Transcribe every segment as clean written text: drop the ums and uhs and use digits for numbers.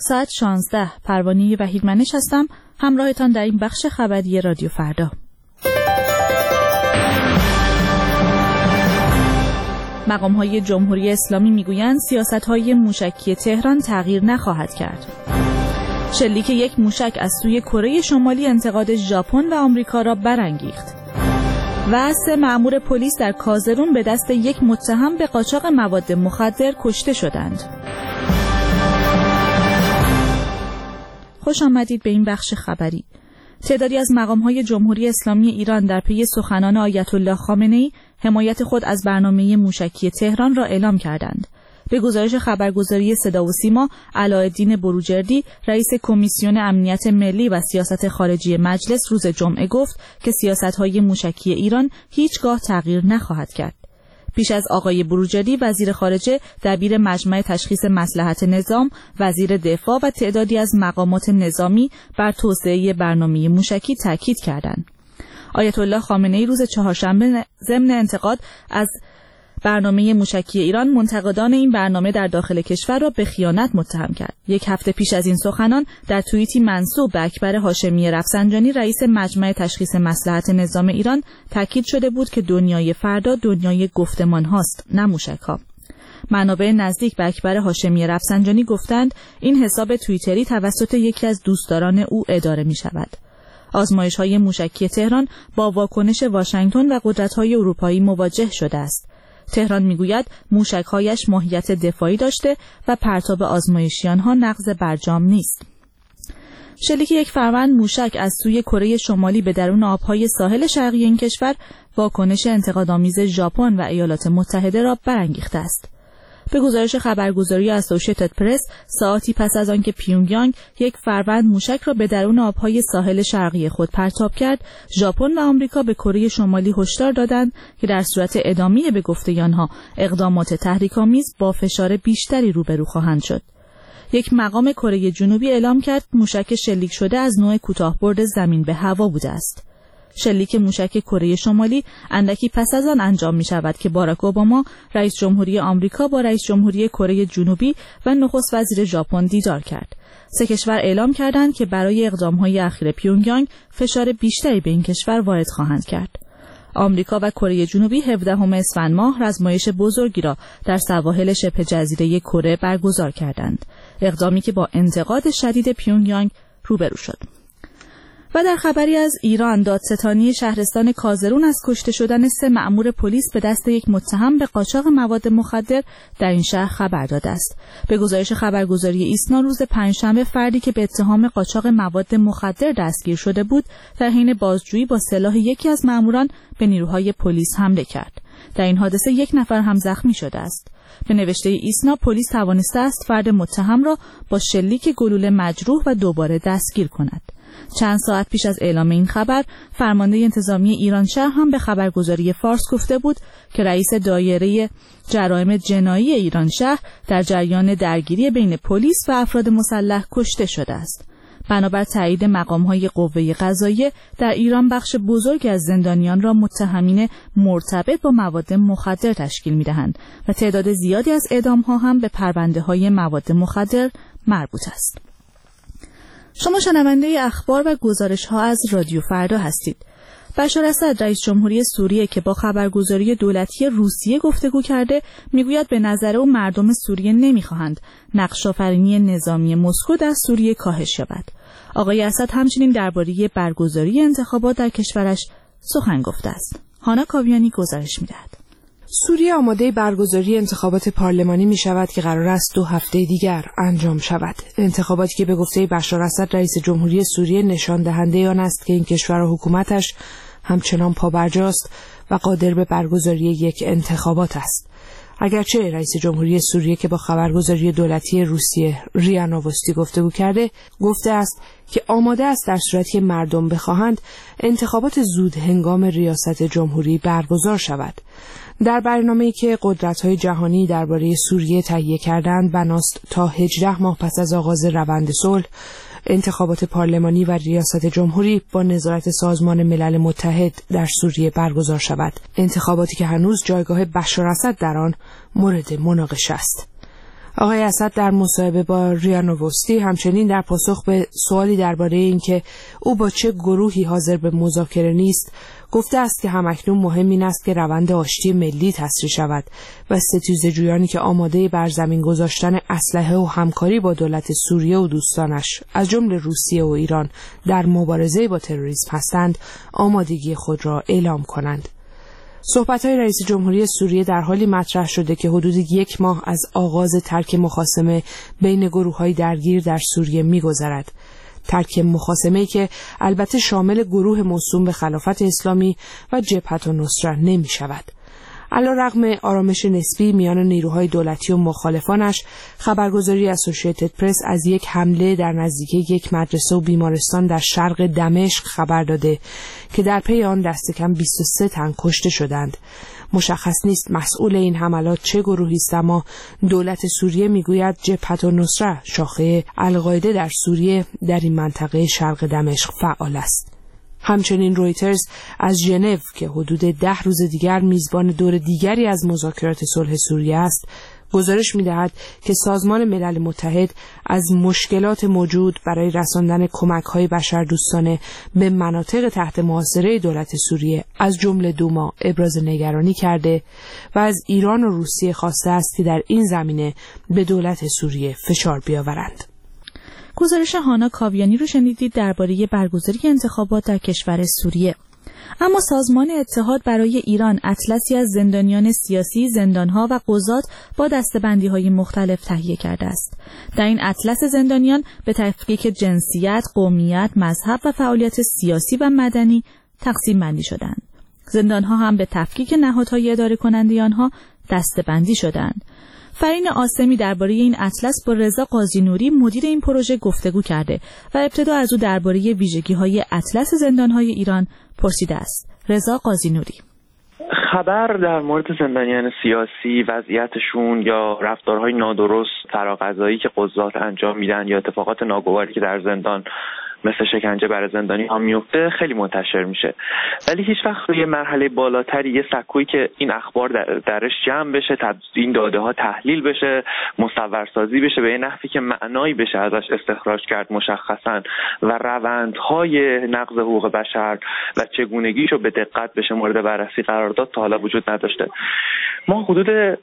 ساعت 16 پروانه وحیدمنش هستم، همراهتان در این بخش خبری رادیو فردا. مقام‌های جمهوری اسلامی میگویند سیاست‌های موشکی تهران تغییر نخواهد کرد. شلیک یک موشک از سوی کره شمالی انتقاد ژاپن و آمریکا را برانگیخت. و 3 مأمور پلیس در کازرون به دست یک متهم به قاچاق مواد مخدر کشته شدند. خوش آمدید به این بخش خبری. تعدادی از مقام‌های جمهوری اسلامی ایران در پی سخنان آیت الله خامنه‌ای حمایت خود از برنامه موشکی تهران را اعلام کردند. به گزارش خبرگزاری صدا و سیما، علاءالدین بروجردی، رئیس کمیسیون امنیت ملی و سیاست خارجی مجلس روز جمعه گفت که سیاست‌های موشکی ایران هیچگاه تغییر نخواهد کرد. پیش از آقای بروجردی، وزیر خارجه، دبیر مجمع تشخیص مصلحت نظام، وزیر دفاع و تعدادی از مقامات نظامی بر توسعه برنامه موشکی تاکید کردند. آیت الله خامنه‌ای روز چهارشنبه ضمن انتقاد از برنامه موشکی ایران، منتقدان این برنامه در داخل کشور را به خیانت متهم کرد. یک هفته پیش از این سخنان در توییتی منسوب به اکبر هاشمی رفسنجانی، رئیس مجمع تشخیص مصلحت نظام ایران، تاکید شده بود که دنیای فردا دنیای گفتمان هاست، نه موشک ها. منابع نزدیک به اکبر هاشمی رفسنجانی گفتند این حساب توییتری توسط یکی از دوستداران او اداره می شود. آزمایش‌های موشکی تهران با واکنش واشنگتن و قدرت‌های اروپایی مواجه شده است. تهران میگوید موشک‌هایش ماهیت دفاعی داشته و پرتاب آزمایشی آنها نقض برجام نیست. شلیک یک فروند موشک از سوی کره شمالی به درون آب‌های ساحل شرقی این کشور واکنش انتقادآمیز ژاپن و ایالات متحده را برانگیخته است. به گزارش خبرگزاری اسوشیتد پرس، ساعتی پس از آنکه پیونگیانگ یک فروند موشک را به درون آبهای ساحل شرقی خود پرتاب کرد، ژاپن و آمریکا به کره شمالی هشدار دادند که در صورت ادامه به گفته آنها اقدامات تحریک‌آمیز با فشار بیشتری روبرو خواهند شد. یک مقام کره جنوبی اعلام کرد موشک شلیک شده از نوع کوتاه‌برد زمین به هوا بوده است. شلیک موشک کره شمالی اندکی پس از آن انجام می شود که باراک اوباما، رئیس جمهوری آمریکا، با رئیس جمهوری کره جنوبی و نخست وزیر ژاپن دیدار کرد. 3 کشور اعلام کردند که برای اقدام‌های اخیر پیونگیانگ فشار بیشتری به این کشور وارد خواهند کرد. آمریکا و کره جنوبی 17 اسفند ماه آزمایش بزرگی را در سواحل شبه جزیره کره برگزار کردند. اقدامی که با انتقاد شدید پیونگیانگ روبرو شد. و در خبری از ایران، دادستانی شهرستان کازرون از کشته شدن 3 مأمور پلیس به دست یک متهم به قاچاق مواد مخدر در این شهر خبر داده است. به گزارش خبرگزاری ایسنا، روز پنجشنبه فردی که به اتهام قاچاق مواد مخدر دستگیر شده بود، در حین بازجویی با سلاح یکی از مأموران به نیروهای پلیس حمله کرد. در این حادثه 1 نفر هم زخمی شده است. به نوشته ایسنا، پلیس توانسته است فرد متهم را با شلیک گلوله مجروح و دوباره دستگیر کند. چند ساعت پیش از اعلام این خبر، فرمانده انتظامی ایران شهر هم به خبرگزاری فارس گفته بود که رئیس دایره جرایم جنایی ایران شهر در جریان درگیری بین پلیس و افراد مسلح کشته شده است. بنابر تایید مقام‌های قوه قضاییه، در ایران بخش بزرگی از زندانیان را متهمین مرتبط با مواد مخدر تشکیل می‌دهند و تعداد زیادی از اعدام‌ها هم به پرونده‌های مواد مخدر مربوط است. شما شنونده اخبار و گزارش‌ها از رادیو فردا هستید. بشار اسد، رئیس جمهوری سوریه که با خبرگزاری دولتی روسیه گفتگو کرده، میگوید به نظر او مردم سوریه نمیخواهند نقش‌آفرینی نظامی مسکو در سوریه کاهش یابد. آقای اسد همچنین درباره برگزاری انتخابات در کشورش سخن گفته است. هانا کاویانی گزارش می‌دهد. سوریه آماده برگزاری انتخابات پارلمانی می شود که قرار است 2 هفته دیگر انجام شود. انتخاباتی که به گفته بشار اسد رئیس جمهوری سوریه نشان دهنده آن است که این کشور و حکومتش همچنان پابرجاست و قادر به برگزاری یک انتخابات است. اگرچه رئیس جمهوری سوریه که با خبرگزاری دولتی روسیه ریا نووستی گفتگو کرده، گفته است که آماده است در صورتی که مردم بخواهند انتخابات زود هنگام ریاست جمهوری برگزار شود. در برنامه‌ای که قدرت‌های جهانی درباره سوریه تهیه کردند، بناست تا 18 ماه پس از آغاز روند صلح، انتخابات پارلمانی و ریاست جمهوری با نظارت سازمان ملل متحد در سوریه برگزار شود. انتخاباتی که هنوز جایگاه بشار اسد در آن مورد مناقشه است. آقای اسد در مصاحبه با ریا نووستی همچنین در پاسخ به سوالی درباره اینکه او با چه گروهی حاضر به مذاکره نیست، گفته است که همکنون مهم این است که روند آشتی ملی تسریع شود و ستیزجویانی که آماده بر زمین گذاشتن اسلحه و همکاری با دولت سوریه و دوستانش از جمله روسیه و ایران در مبارزه با تروریسم هستند، آمادگی خود را اعلام کنند. صحبت‌های رئیس جمهوری سوریه در حالی مطرح شده که حدود 1 ماه از آغاز ترک مخاصمه بین گروه‌های درگیر در سوریه می‌گذرد. ترک مخاصمه‌ای که البته شامل گروه موسوم به خلافت اسلامی و جبهت النصره نمی‌شود. علیرغم آرامش نسبی میان نیروهای دولتی و مخالفانش، خبرگزاری اسوسییتد پرس از یک حمله در نزدیکی یک مدرسه و بیمارستان در شرق دمشق خبر داده که در پی آن دست کم 23 تن کشته شدند. مشخص نیست مسئول این حملات چه گروهی است، اما دولت سوریه میگوید جبهت النصره شاخه القاعده در سوریه در این منطقه شرق دمشق فعال است. همچنین رویترز از ژنو که حدود 10 روز دیگر میزبان دور دیگری از مذاکرات صلح سوریه است، گزارش می‌دهد که سازمان ملل متحد از مشکلات موجود برای رساندن کمک‌های بشردوستانه به مناطق تحت محاصره دولت سوریه از جمله دوما ابراز نگرانی کرده و از ایران و روسیه خواسته است که در این زمینه به دولت سوریه فشار بیاورند. گزارش هانا کاویانی رو شنیدید درباره برگزاری انتخابات در کشور سوریه. اما سازمان اتحاد برای ایران اطلسی از زندانیان سیاسی، زندانها و قضات با دسته‌بندی‌های مختلف تهیه کرده است. در این اطلس زندانیان به تفکیک جنسیت، قومیت، مذهب و فعالیت سیاسی و مدنی تقسیم بندی شدند. زندانها هم به تفکیک نهادهای اداره کننده آنها دسته‌بندی شدند. فرین آسمی درباره این اطلس با رضا قاضی-نوری مدیر این پروژه گفتگو کرده و ابتدا از او درباره ویژگی‌های اطلس زندان‌های ایران پرسیده است. رضا قاضی-نوری: خبر در مورد زندانیان سیاسی، وضعیتشون یا رفتارهای نادرست فراغذایی که قضات انجام میدن یا اتفاقات ناگواری که در زندان مثل شکنجه برای زندانی ها میفته خیلی منتشر میشه، ولی هیچ وقت روی مرحله بالاتری یه سکویی که این اخبار درش جمع بشه، این داده ها تحلیل بشه، مصورسازی بشه به یه نحوی که معنایی بشه ازش استخراج کرد مشخصا و روندهای نقض حقوق بشر و چگونگیشو به دقت بشه مورد بررسی قرار داد تا حالا وجود نداشته. ما حدود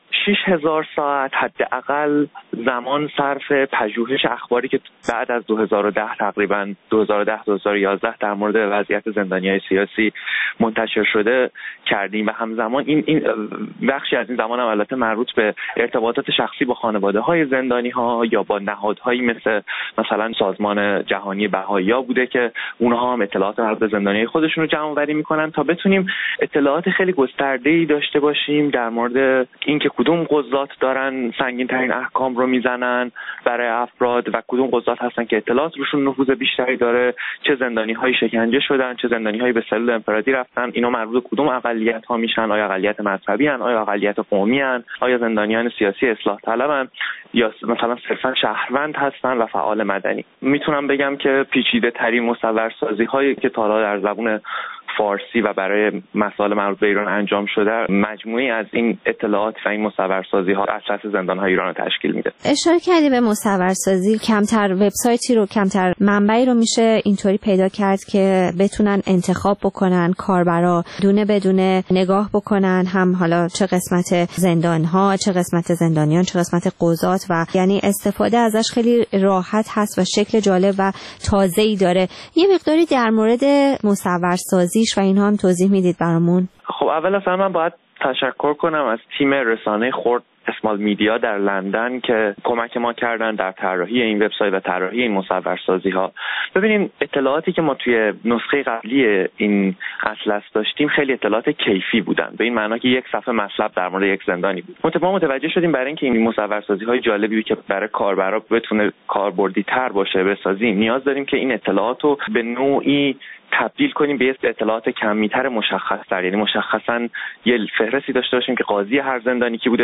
6000 ساعت حداقل زمان صرف پژوهش اخباری که بعد از 2010 تقریبا 2010-2011 در مورد وضعیت زندانیان سیاسی منتشر شده کردیم و همزمان این بخشی از این زمان هم البته مربوط به ارتباطات شخصی با خانواده‌های زندانی‌ها یا با نهادهایی مثلا سازمان جهانی بهائی‌ها بوده که اونها هم اطلاعات مربوط به زندانیای خودشون رو جمع‌آوری می‌کنن تا بتونیم اطلاعات خیلی گسترده‌ای داشته باشیم در مورد اینکه کدوم قضات دارن سنگین‌ترین احکام رو میزنن برای افراد و کدوم قضات هستن که اطلاعات روشون نفوذ بیشتری داره، چه زندانی‌های شکنجه شدن، چه زندانی‌هایی به سلول انفرادی رفتن، اینا مربوط به کدوم اقلیت‌ها میشن، آیا اقلیت مذهبی ان، آیا اقلیت قومی ان، آیا زندانیان سیاسی اصلاح طلبن یا مثلا صرفا شهروند هستن و فعال مدنی. میتونم بگم که پیچیده‌ترین مصورسازی‌هایی که تا حالا در زبان فارسی و برای مسائل مربوط به ایران انجام شده مجموعی از این اطلاعات و این مصورسازی‌ها اطلس زندان‌های ایران رو تشکیل میده. اشاره کردی به مصورسازی، کمتر وبسایتی رو، کمتر منبعی رو میشه اینطوری پیدا کرد که بتونن انتخاب بکنن، کاربرا دونه بدونه نگاه بکنن، هم حالا چه قسمت زندان‌ها، چه قسمت زندانیان، چه قسمت قضات و یعنی استفاده ازش خیلی راحت هست و شکل جالب و تازه‌ای داره. یه مقداری در مورد مصورسازی و اینها هم توضیح میدید برامون؟ خب اول از همه من باید تشکر کنم از تیم رسانه خرد اسمال میدیا در لندن که کمک ما کردن در طراحی این وبسایت و طراحی این مصورسازی ها. ببینیم اطلاعاتی که ما توی نسخه قبلی این اطلس داشتیم خیلی اطلاعات کیفی بودن، به این معنا که یک صفحه مطلب در مورد یک زندانی بود. ما متوجه شدیم برای اینکه این مصورسازی های جالبی که برای کاربرا بتونه کاربردی تر باشه بسازیم، نیاز داریم که این اطلاعات رو به نوعی تبدیل کنیم به اطلاعات کمی‌تر مشخص‌تر، یعنی مشخصاً یه فهرستی داشته باشیم که قاضی هر زندانی کی بوده، در دادگاه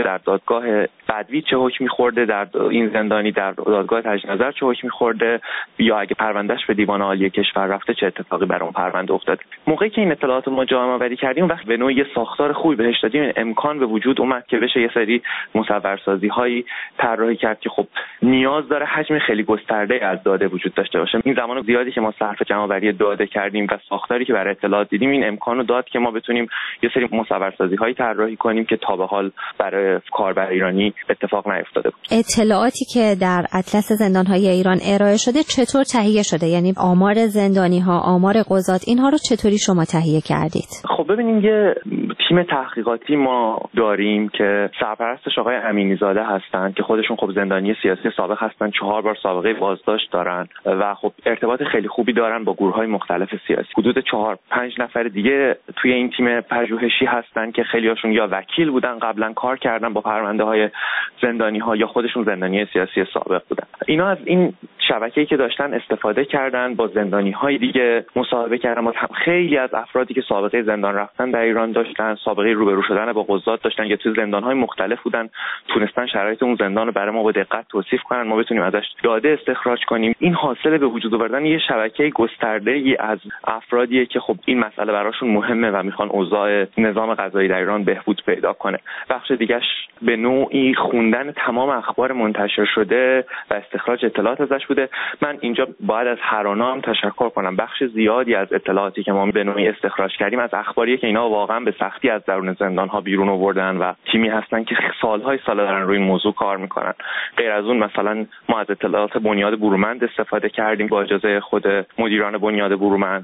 دادگاه بدوی چه حکمی خورده، در این زندانی در دادگاه تجدید نظر چه حکمی خورده، یا اگه پروندهش به دیوان عالی کشور رفته چه اتفاقی بر اون پرونده افتاده. موقعی که این اطلاعات ما جمع آوری کردیم وقت به نوعی ساختار خوبی بهش دادیم، امکان به وجود اومد که بشه یه سری مصورسازی‌هایی طراحی کرد که خب نیاز داره حجم خیلی گسترده از داده وجود داشته باشه. این زمان زیادی که ما صرف جمع‌آوری داده کردیم و ساختاری که برای اطلاعات دیدیم این امکانو داد که ما بتونیم یه سری مصورسازی‌هایی طراحی کنیم که تا به حال برای کاربر ایرانی اتفاق نیفتاده بود. اطلاعاتی که در اطلس زندان‌های ایران ارائه شده چطور تهیه شده؟ یعنی آمار زندانی‌ها، آمار قضات، اینها رو چطوری شما تهیه کردید؟ خب ببینیم یه تیم تحقیقاتی ما داریم که سرپرستش آقای امینی‌زاده هستن که خودشون خب زندانی سیاسی سابق هستن، 4 بار سابقه بازداشت دارن و خب ارتباط خیلی خوبی دارن با گروه‌های مختلف سیاسی. حدود 4-5 نفر دیگه توی این تیم پژوهشی هستن که خیلیاشون یا وکیل بودن قبلا کار کردن با پرونده‌های زندانی‌ها یا خودشون زندانی سیاسی سابق بودن. اینا از این شبکه‌ای که داشتن استفاده کردن، با زندانی‌های دیگه مصاحبه کردن، با خیلی از افرادی که سابقه زندان رفتن در ایران داشتن، سابقه روبرو شدن با قضات داشتن یا تو زندان‌های مختلف بودن، تونستن شرایط اون زندان رو برای ما با دقت توصیف کنن، ما بتونیم ازش داده استخراج کنیم. این حاصل به وجود آوردن یه شبکه گسترده‌ای از افرادیه که خب این مسئله براشون مهمه و میخوان اوضاع نظام قضایی در ایران بهبود پیدا کنه. بخش دیگه‌اش به نوعی خوندن تمام اخبار منتشر شده و استخراج اطلاعات ازش بوده. من اینجا باید از هرانا هم تشکر کنم. بخش زیادی از اطلاعاتی که ما به نوعی استخراج کردیم از اخباریه که اینا واقعا به سختی از درون زندان‌ها بیرون آوردن و تیمی هستن که سال‌های سال دارن روی این موضوع کار میکنن. غیر از اون مثلا ما از اطلاعات بنیاد برومند استفاده کردیم با اجازه خود مدیران بنیاد برومند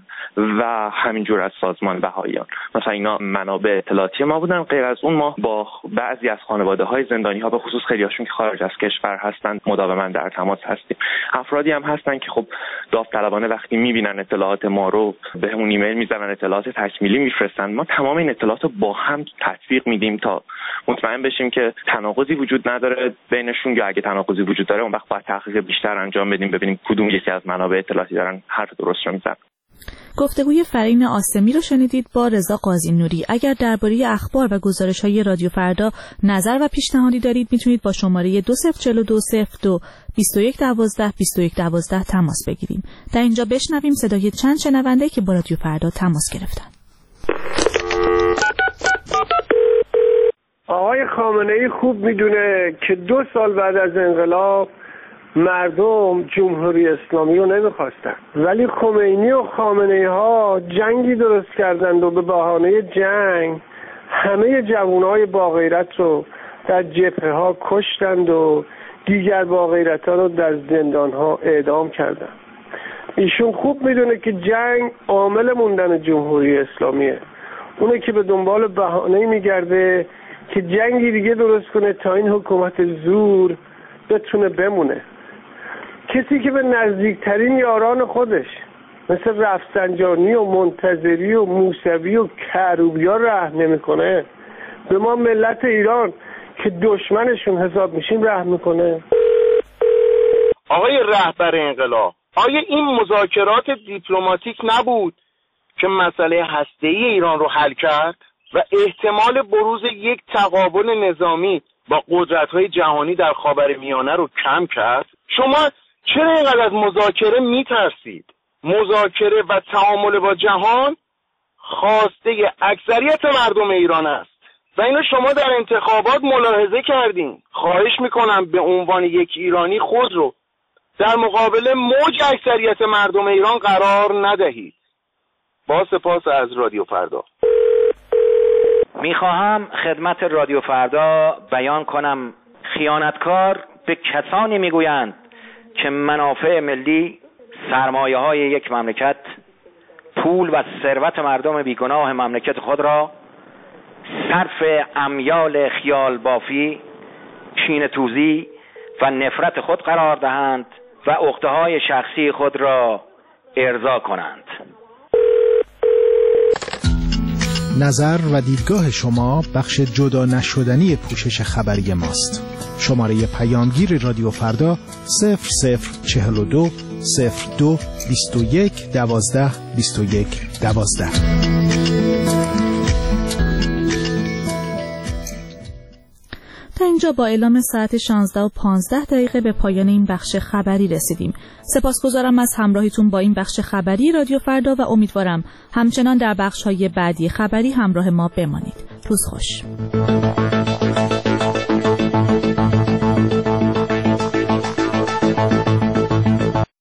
و همینجور از سازمان بهائیان. مثلا اینا منابع اطلاعاتی ما بودن. غیر از اون ما با بعضی از خانواده‌های زندانی‌ها به خصوص خیلی‌هاشون که خارج از کشور هستن مداوما در تماس هستیم. افرادی هم هستن که خب داوطلبانه وقتی می‌بینن اطلاعات ما رو بهمون ایمیل میزنن، اطلاعات تکمیلی میفرستن، ما تمام این اطلاعات رو با هم تطبیق میدیم تا مطمئن بشیم که تناقضی وجود نداره بینشون، یا اگه تناقضی وجود داره اون وقت باید تحقیق بیشتر انجام بدیم ببینیم کدوم یکی از منابع اطلاعاتی دارن حرف درست رو میزنن. گفتگوی فرین آسمی رو شنیدید با رضا قاضی نوری. اگر درباره اخبار و گزارش‌های رادیو فردا نظر و پیشنهادی دارید میتونید با شماره 204202 2112 2112 تماس بگیریم. در اینجا بشنویم صدای چند شنونده که با رادیو فردا تماس گرفتن. آقای خامنه‌ای خوب میدونه که 2 سال بعد از انقلاب مردم جمهوری اسلامی رو نمیخواستن، ولی خمینی و خامنه‌ای ها جنگی درست کردند و به بهانه جنگ همه جوانای با غیرت رو در جبهه ها کشتند و دیگر با غیرت ها رو در زندان ها اعدام کردند. ایشون خوب میدونه که جنگ عامل موندن جمهوری اسلامیه. اونه که به دنبال بهانه‌ای میگرده که جنگی دیگه درست کنه تا این حکومت زور بتونه بمونه. کسی که به نزدیکترین یاران خودش مثل رفسنجانی و منتظری و موسوی و کروبیا رحم نمیکنه، به ما ملت ایران که دشمنشون حساب میشیم رحم میکنه. آقای رهبر انقلاب، آیا این مذاکرات دیپلماتیک نبود که مسئله هسته‌ای ایران رو حل کرد و احتمال بروز یک تقابل نظامی با قدرت‌های جهانی در خاورمیانه رو کم کرد؟ شما چرا اینقدر از مذاکره میترسید؟ مذاکره و تعامل با جهان خواسته اکثریت مردم ایران است و اینو شما در انتخابات ملاحظه کردین. خواهش میکنم به عنوان یک ایرانی خود رو در مقابل موج اکثریت مردم ایران قرار ندهید. با سپاس از رادیو فردا. میخواهم خدمت رادیو فردا بیان کنم خیانتکار به کسانی میگویند که منافع ملی، سرمایه های یک مملکت، پول و ثروت مردم بیگناه مملکت خود را صرف امیال خیال بافی، کینه توزی و نفرت خود قرار دهند و عقده‌های شخصی خود را ارضا کنند. نظر و دیدگاه شما بخش جدا نشدنی پوشش خبری ماست. شماره پیامگیر رادیو فردا 0042 02 21 12 21 12. تا همینجا با اعلام ساعت 16:15 به پایان این بخش خبری رسیدیم. سپاسگزارم از همراهیتون با این بخش خبری رادیو فردا و امیدوارم همچنان در بخش‌های بعدی خبری همراه ما بمانید. روز خوش.